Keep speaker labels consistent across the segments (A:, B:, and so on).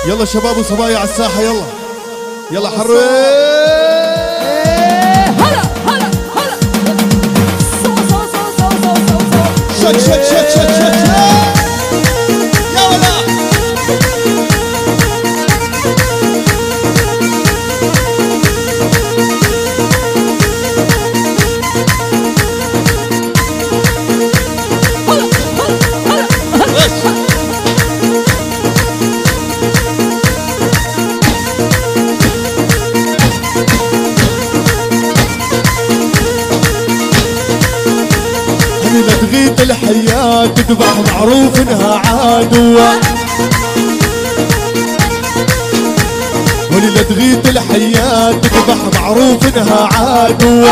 A: يلا شباب وصبايا على الساحة يلا يلا حرك.
B: هلا هلا هلا
A: شك شك شك شك شك يا ولا لا تغيث الحياة تذبح معروف انها عدوة ولي لا تغيث الحياة تذبح معروف انها عدوة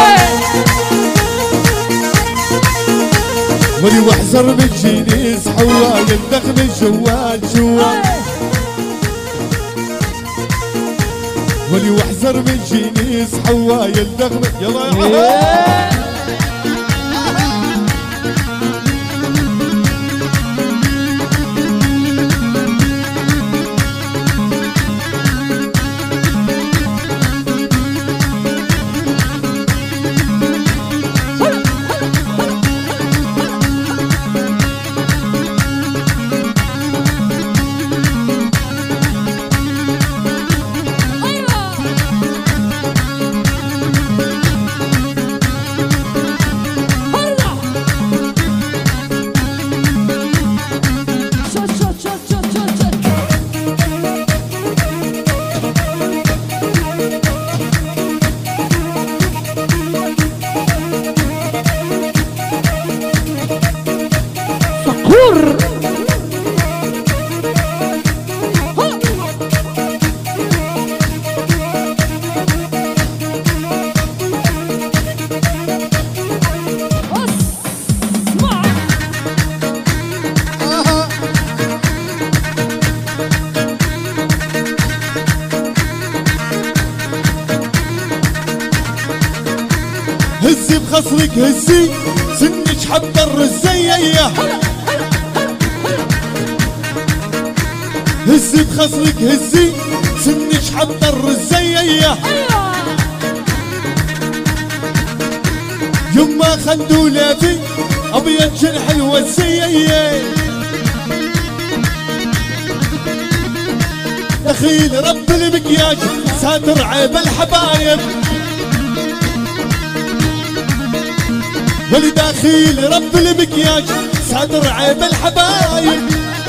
A: ولي واحذر من جنيس حوا يندخل الجوال جوا ولي واحذر من جنيس حوا يندخل يلا يا هزي بخصرك هزي سنك حضر الزيية هزي بخصرك هزي سنك حضر الزيية يما خندولاتي ابيض جرح الوزيية دخيل رب المكياج ساتر عيب الحبايب ولي داخل رب المكياج ساتر عيب الحبايب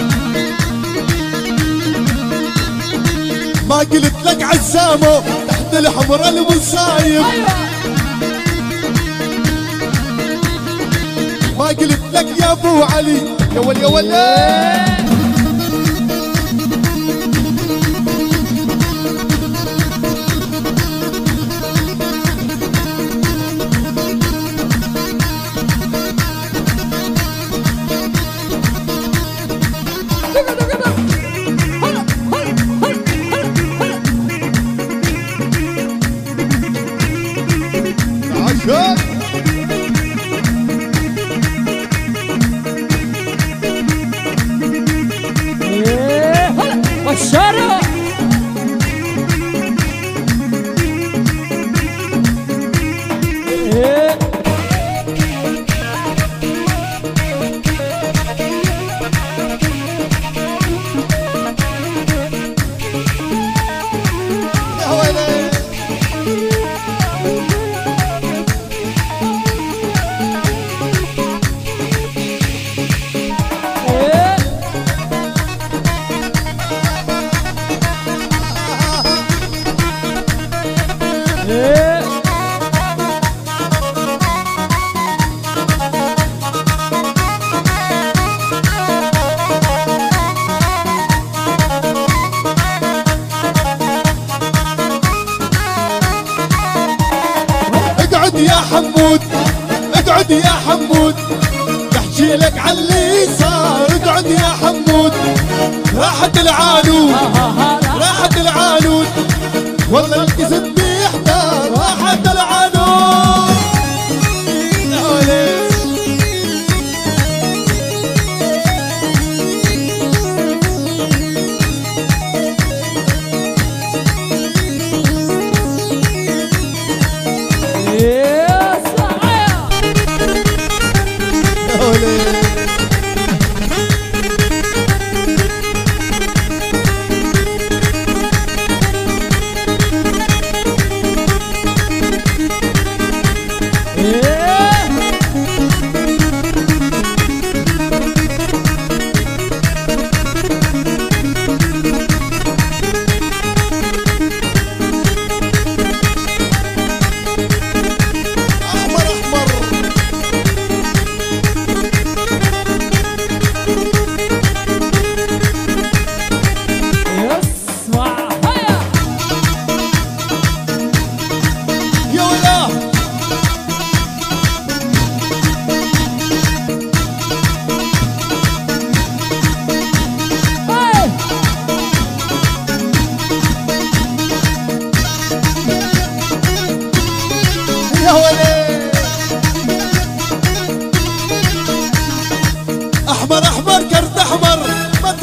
A: ما قلت لك عزامه تحت الحمر المصايب ما قلت لك يا ابو علي يا ولي يا ولي
B: والشارع
A: اقعد يا حمود اقعد يا حمود بحكي لك على اللي صار اقعد يا حمود راحت العانود راحت العانود والله الكذب بيحتار راحت العانود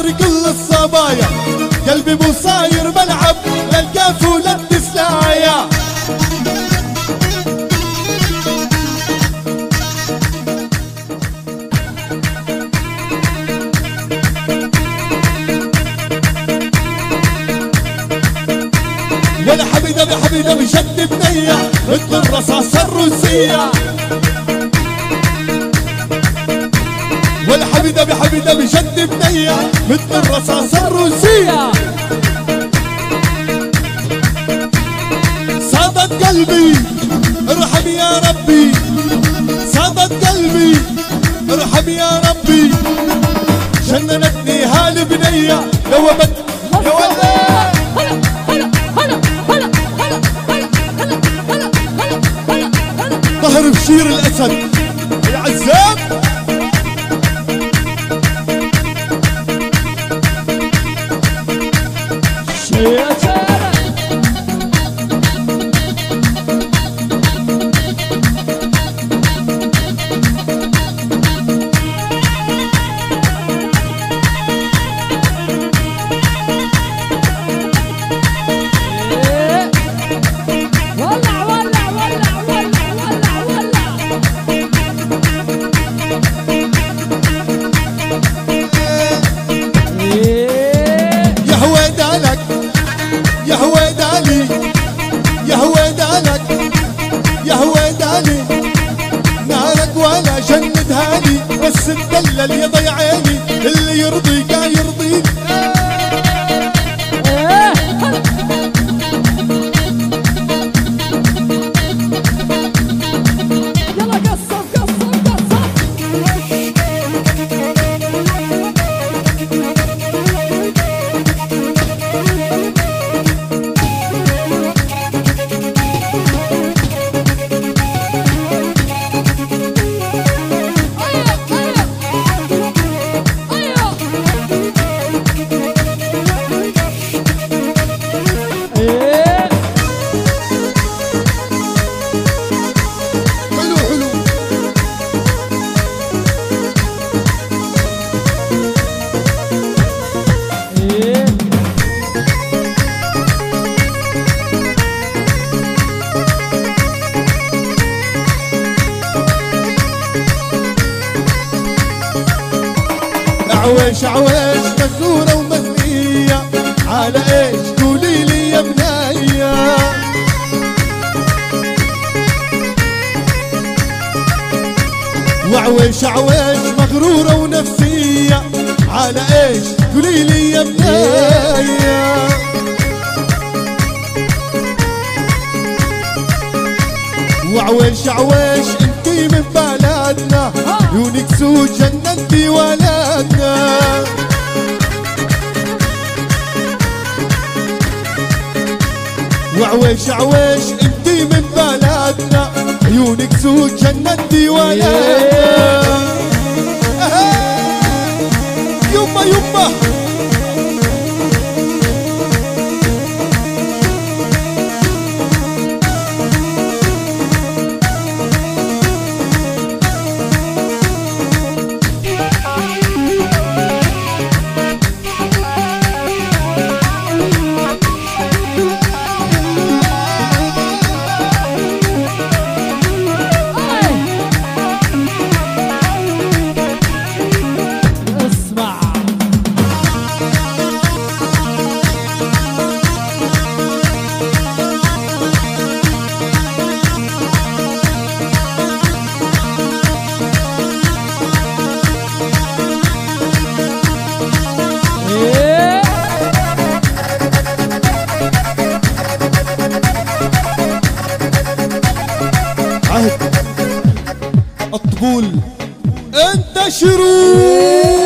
A: ادري كل الصبايا قلبي مو صاير ملعب للكاف وللتسلايا. ولا حبيبه بحبيبه بشد بنيه مثل الرصاصه الروسيه. ولا حبيبه بحبيبه بشد بنيه مثل الرصاصه الروسيه. صادت قلبي ارحم يا ربي، صادت قلبي ارحم يا ربي، جننتني هالبنيه يا ولد يا ولد. ظهر بشير الاسد يا عزام. يا هويدالي يا هويدالك يا هويدالي، نارك ولا جندها لي، بس تدلل يا ضي عيني، اللي يرضيك يرضيك.
B: يلا قصف قصف قصف.
A: عويش عويش مزورة ومثنية، على ايش قولي لي يا بناية. وعويش عويش مغرورة ونفسية، على ايش قولي لي يا بناية. وعويش عويش انتي من بلدنا، عيونك سود جننتي ولدنا. وعويش عويش انتي من بلدنا، عيونك سود جننتي ولدنا. يما يما الطبول انتشروا.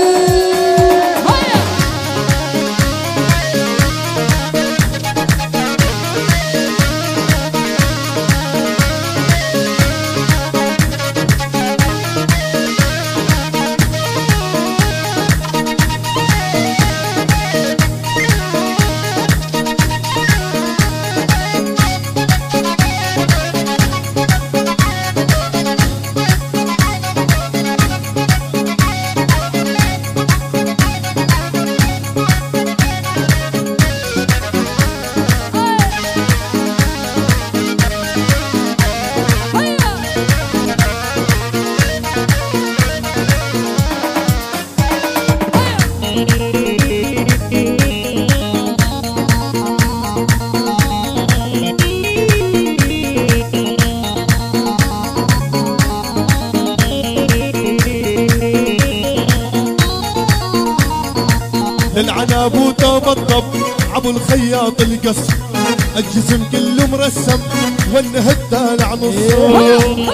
A: يا ابو توب الطب ابو الخياط القصر الجسم كله مرسم والنهد طالع نصه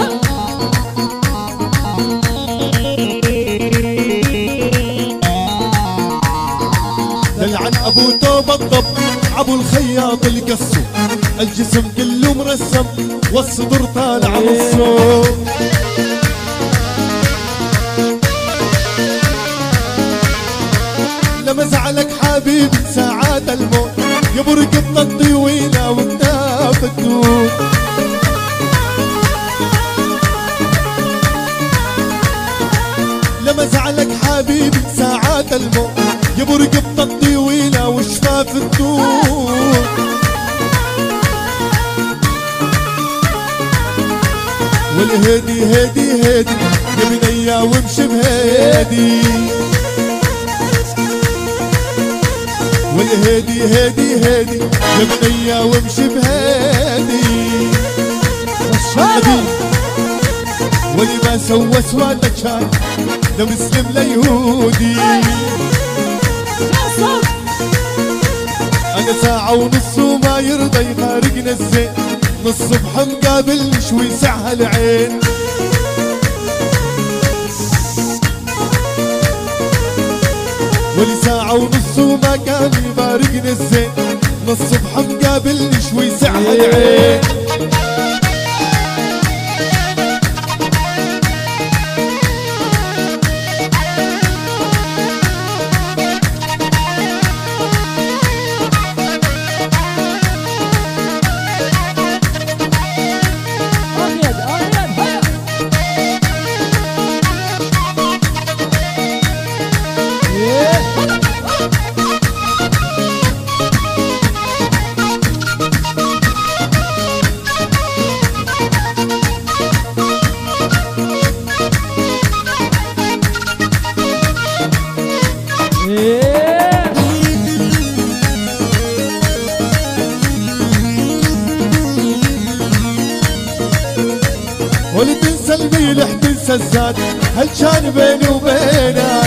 A: دلعن ابو توب الطب ابو الخياط القصر الجسم كله مرسم والصدر طالع نصه لما زعلك حبيبي ساعات الموت يبرق الطويلة وكتاف الدود لما زعلك حبيبي ساعات الموت يبرق الطويلة وشفاف الدود والهدي هدي هدي يا بنيا وامشي بهدي والهدي هدي هدي يا بنيا وامشي بهدي واللي ما سوى سواتك شاي ده مسلم ليهودي انا ساعة ونص وما يرضى يفارقنا الزين من الصبح مقابلني شوي سعها العين ولي ساعة ونص وما كان يفارقني الزين من الصبح مقابلني شوي سعها العين ولي تنسى الميلح تنسى الزاد هل كان بيني وبينك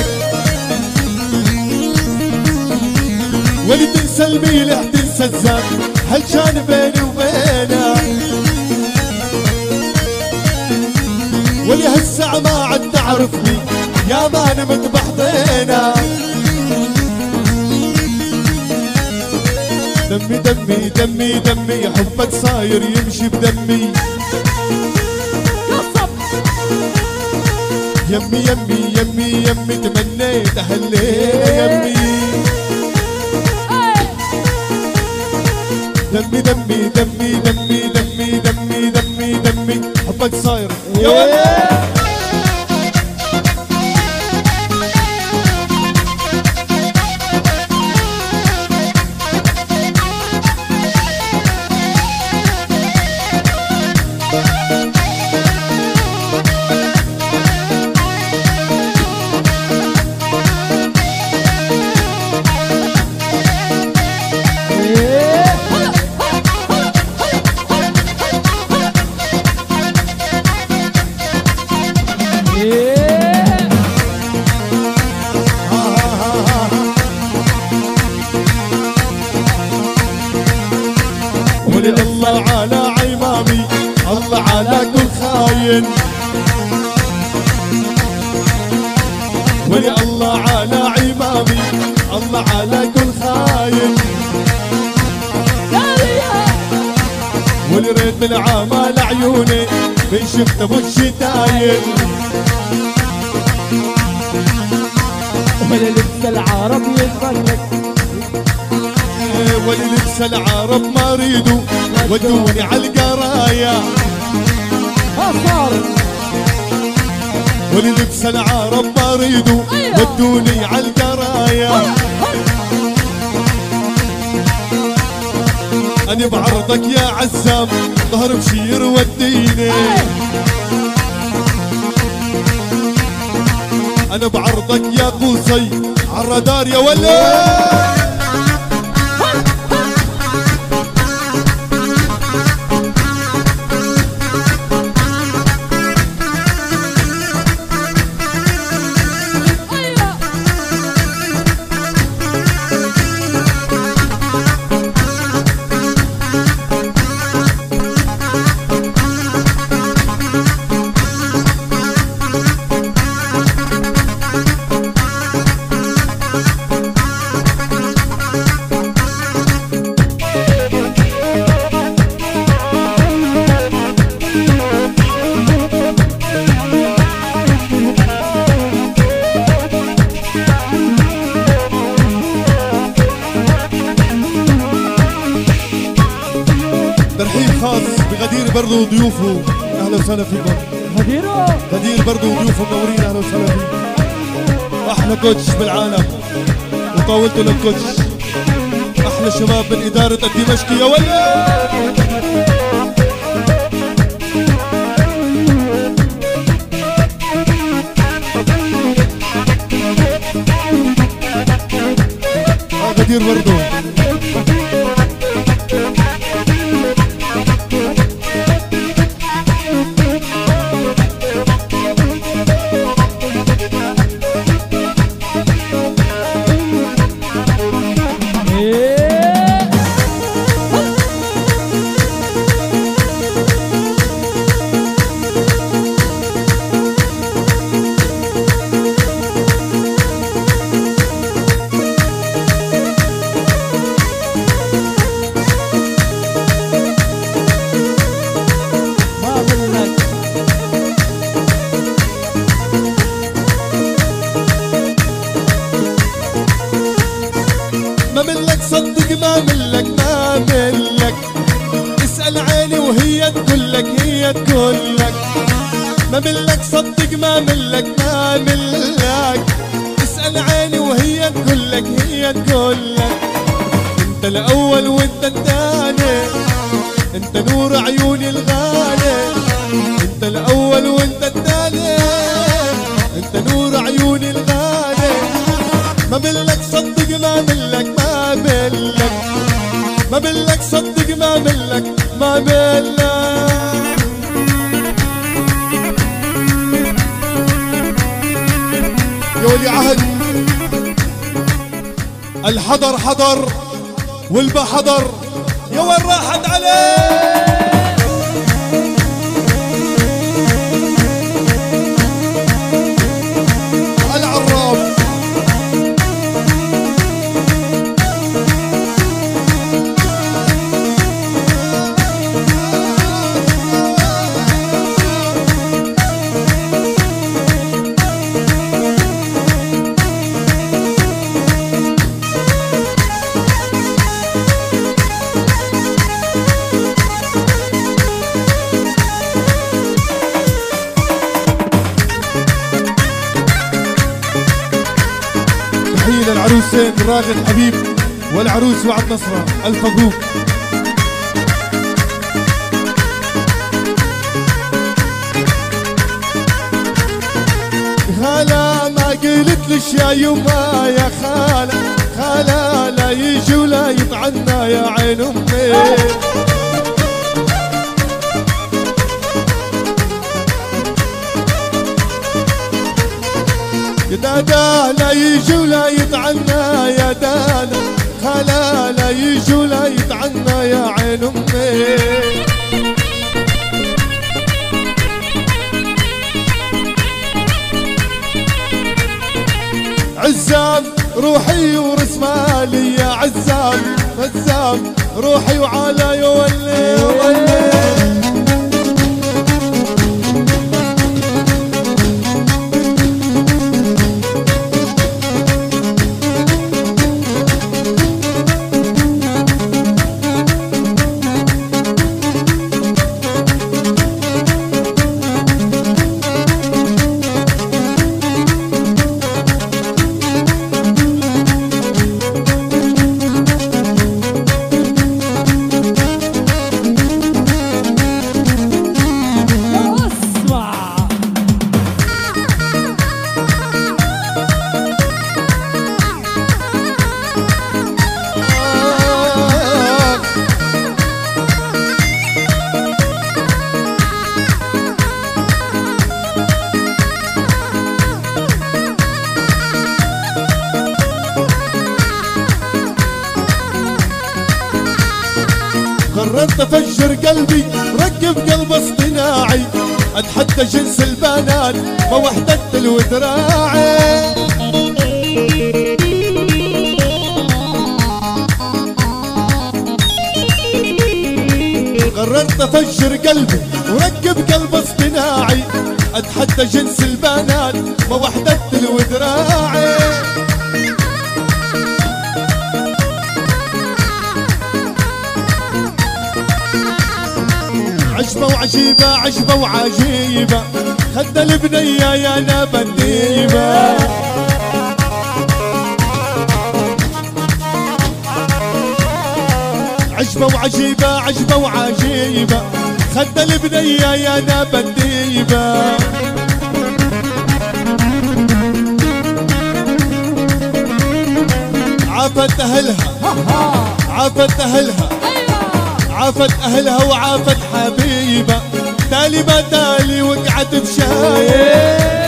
A: ولي تنسى الميلح تنسى الزاد هل كان بيني وبينك ولي هالساعة ما عاد تعرفني يا ما نمت بحضينا دمي دمي دمي دمي حبك صاير يمشي بدمي يمي يمي يمي يمي تمنيت هالليلة يمي دمي دمي دمي دمي دمي دمي دمي دمي حبك صاير يا ولد ولي الله على عمامي الله على كل خاين ولي الله على عمامي الله على كل خاين ولي ريت العامة لعيوني من شفت ابو الشتايل
B: ولي لبس العرب يتفرج
A: ولي لبس العرب ما ريدوا ودوني على القرايا ولي لبس العرب ما ريدوا ودوني على القرايا أنا بعرضك يا عزام ظهر بشير وديني أنا بعرضك يا قوصي عالرادار يا ولد برضو وضيوفه اهلا وسهلا فيكم.
B: هديرو
A: غدير برضو وضيوفه منورين اهلا وسهلا فيكم. احلى كوتش بالعالم وطاولته للكوتش. احلى شباب من اداره الدمشقي يا ولد. غدير برضو ما ملك صدق ما ملك ما ملك. اسأل عيني وهي تقولك هي تقولك. ما ملك صدق ما ملك ما ملك. اسأل عيني وهي تقولك هي تقولك. انت الاول وانت الثاني. انت نور عيوني الغالي. انت الاول وانت الثاني. انت نور عيوني الغالي. ما ملك صدق ما ملك ما ملك. ما ملك صدق ما ملك ما ملك. يا ولي عهد الحضر حضر والبا حضر. يا وين راحت عليه. العراب تحية للعروسين راغد حبيب والعروس وعد نصرة ألف مبروك. خالة ما قلتلش يا يما يا خالة. خالة لا يجي ولا يطعنا يا عين أمي. يا دادا لا يجي ولا يطعنا يا دادا. خلا لا يجي ولا يطعنا يا عين امي. عزام روحي ورسمالي يا عزام. عزام روحي وعلى يولي يولي. قررت افجر قلبي ركب قلب اصطناعي. اتحدى جنس البنات ما وحدت الودراعي. قررت افجر قلبي وركب قلب اصطناعي. اتحدى جنس البنات ما وحدت الودراعي. عجبة وعجيبة عجبة وعجيبة خدنا البنية يا نابا الديبة. عجبة وعجيبة عجبة وعجيبة خدنا البنية يا نابا الديبة. عافت أهلها عافت أهلها عافت أهلها وعافت حبيبة تالي ما تالي وقعت بشايب.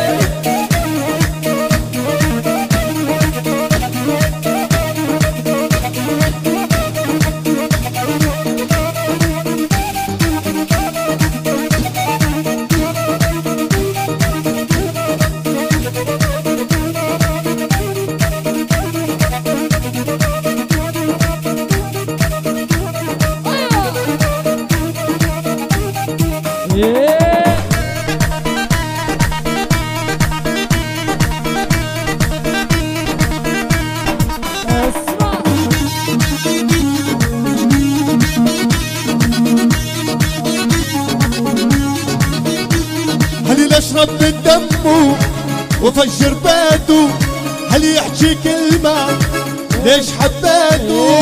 A: هل اشرب من دمه وفجر بيته، هل يحكي كلمة ليش حبيته.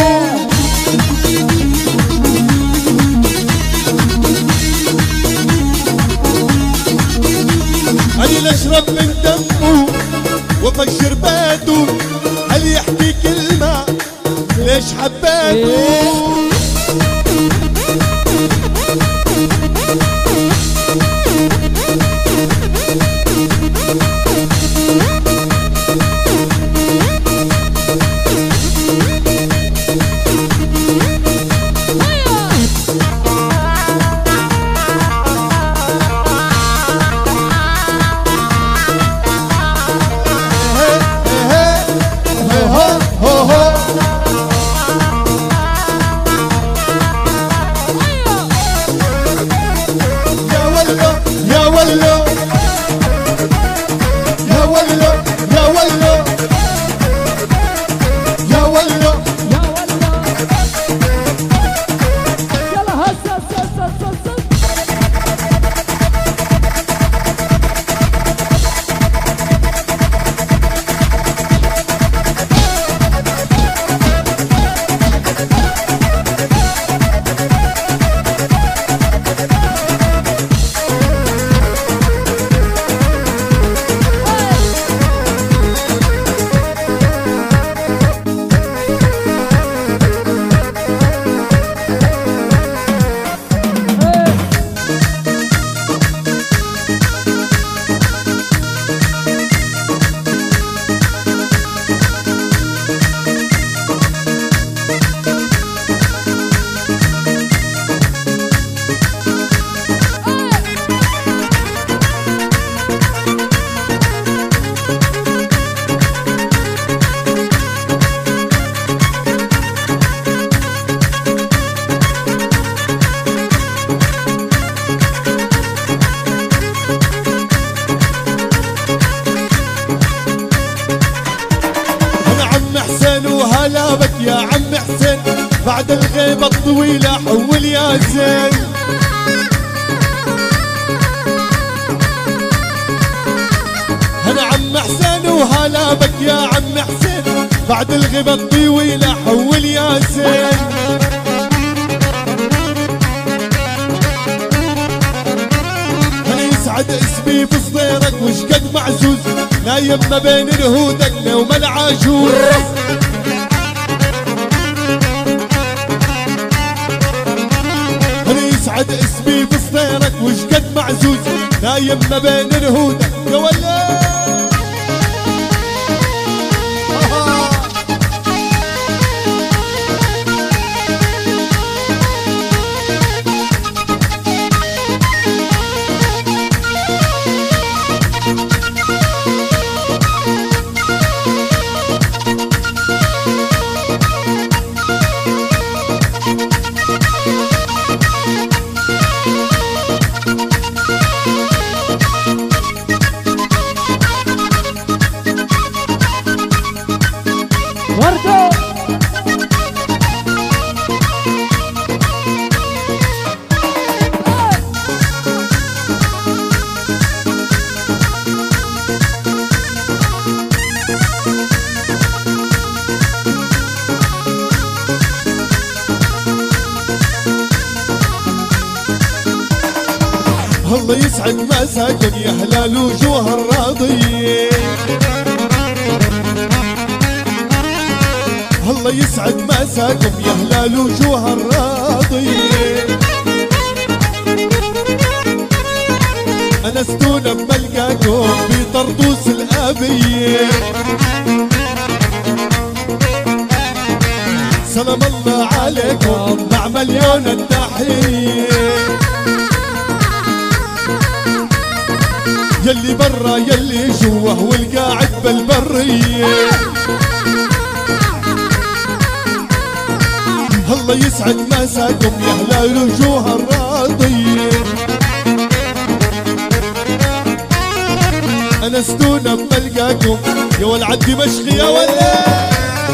A: هل اشرب من دمه وفجر بيته، هل يحكي كلمة ليش حبيته. وهلا بك يا عم حسين، بعد الغيبة الطويلة حول يا زين. أنا عم حسين وهلا بك يا عم حسين، بعد الغيبة الطويلة حول يا زين. أنا يسعد اسمي بصديرك وشقد معزوز، نايم ما بين نهودك نوم العجوز. يسعد اسمي بصديرك وشقد معزوز، نايم ما بين نهودك يا ولد. الله يسعد مساكن يا هلال وجوه الراضيين، الله يسعد مساكم يا هلال وجوه الراضيين. انستونا بملقاكم في طرطوس الابيين، سلام الله عليكم مع مليون التحية. يلي برا يلي جوه والقاعد بالبرية، الله يسعد مساكم يا هلال وجوه الراضيين. انستونا بملقاكم يا ولعد دمشق يا ولد.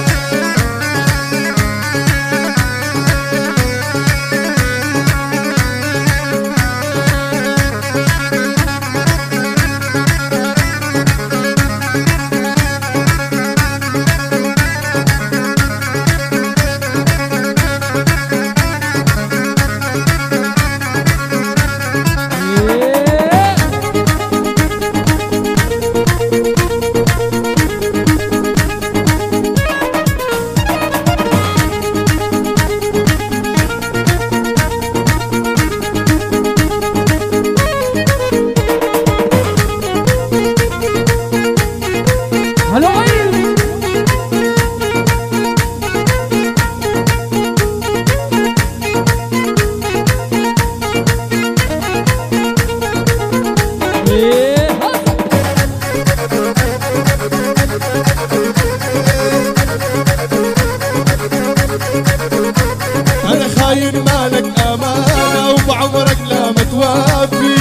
A: أنا خاين مالك أمانة وبعمرك لا متوافي،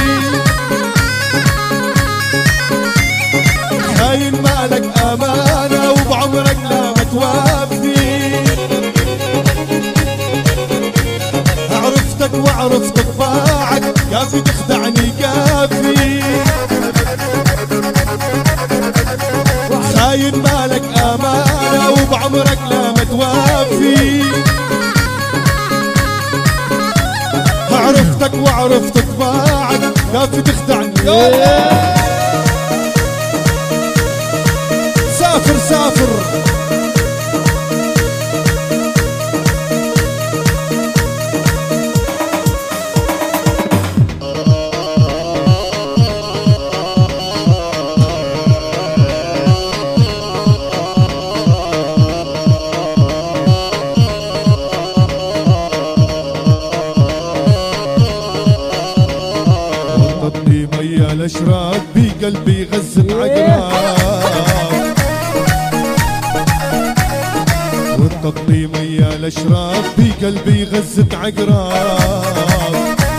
A: خاين مالك أمانة وبعمرك لا متوافي. عرفتك وعرفت طباعك كافي تخدعني كافي، خاين مالك أمانة وبعمرك لا متوافي. عرفتك وعرفت طباعك كافي تخدعني. سافر سافر وطبني ميا الاشراق بقلبي غزت عقراب، وطبني ميا الاشراق بقلبي غزت عقراب.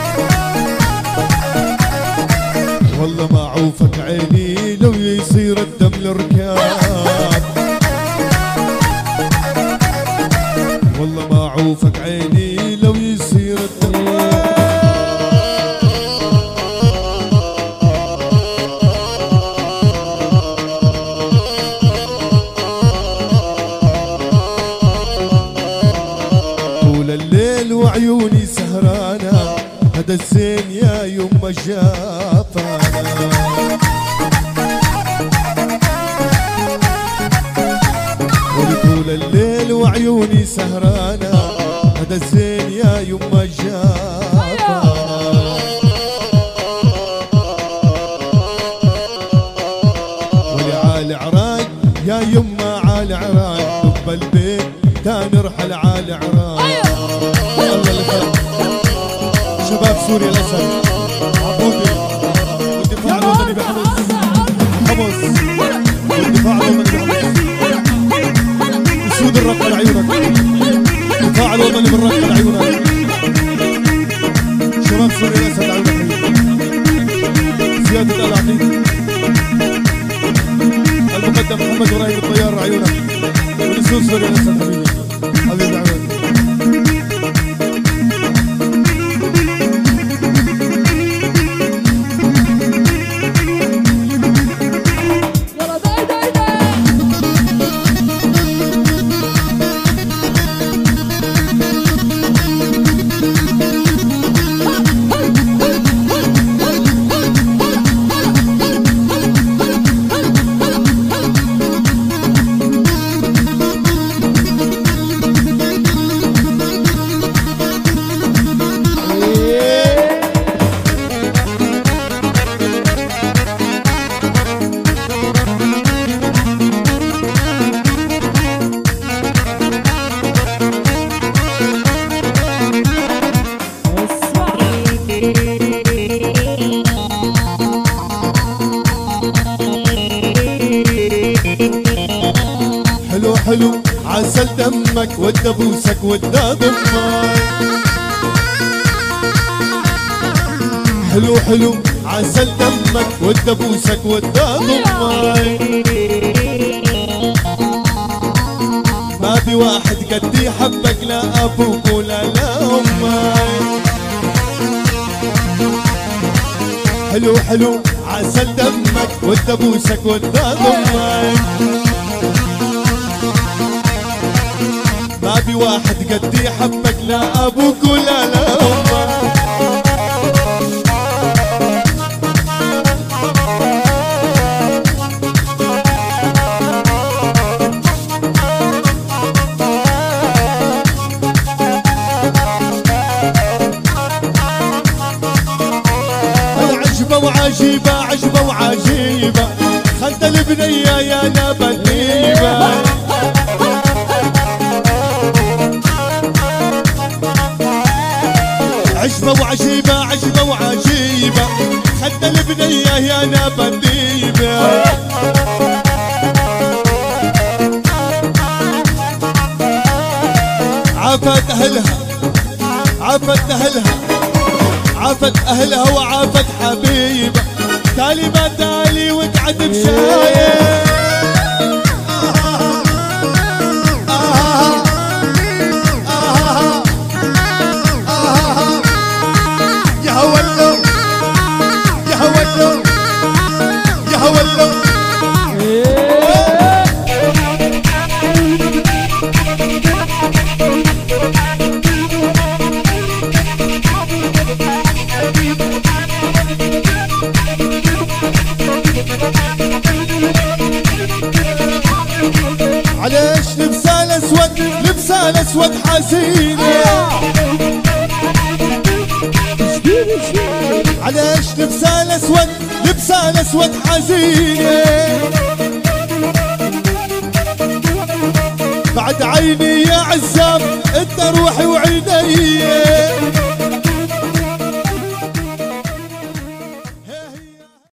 A: والله ما عوفك عيني لو يصير الدم الركاب، والله ما عوفك عيني لو يصير الدم. طول الليل وعيوني سهرانة هذا الزين يا يما شافانا، طول الليل وعيوني سهرانة هذا الزين يا يما شافانا. ولي عالي عراق يا يما عالي عراق، طب البيت تا نرحل عالي عراق. الله اللي خلق شباب سوريا الاسد عبودي والدفاع الوطني بحمص حمص، والدفاع الوطني بحمص. اسود الرق على عيونك، الدفاع الوطني بالرق على عيونك. شباب سوريا الاسد عيونك، سيادة العقيد المقدم محمد ابراهيم الطيار عيونك، ونسود سوريا الاسد حبيبي حبيبي عيونك. دمك ودي ابوسك ودي اضمك. حلو حلو عسل دمك ودي ابوسك ودي اضمك. ما في واحد قدي حبك لا ابوك ولا لا امك. حلو حلو عسل دمك ودي ابوسك ودي اضمك. ما في واحد قدي حبك لا ابوك ولا لا امك. وعجيبة عجبة وعجيبة خلت البنية يا نبتيبة. عجبة وعجيبة عجبة وعجيبة خلت البنية يا نبتيبة. عافت أهلها عافت أهلها عافت أهلها وعافت حبيبة. تالي ما تالي وقعد بشايب. يا هولو يا هولو يا هولو. علاش لبسها الاسود لبسها الاسود حزينة. علاش لبسها الاسود لبسها الاسود حزينة. بعد عيني يا عزام انت روحي وعيني.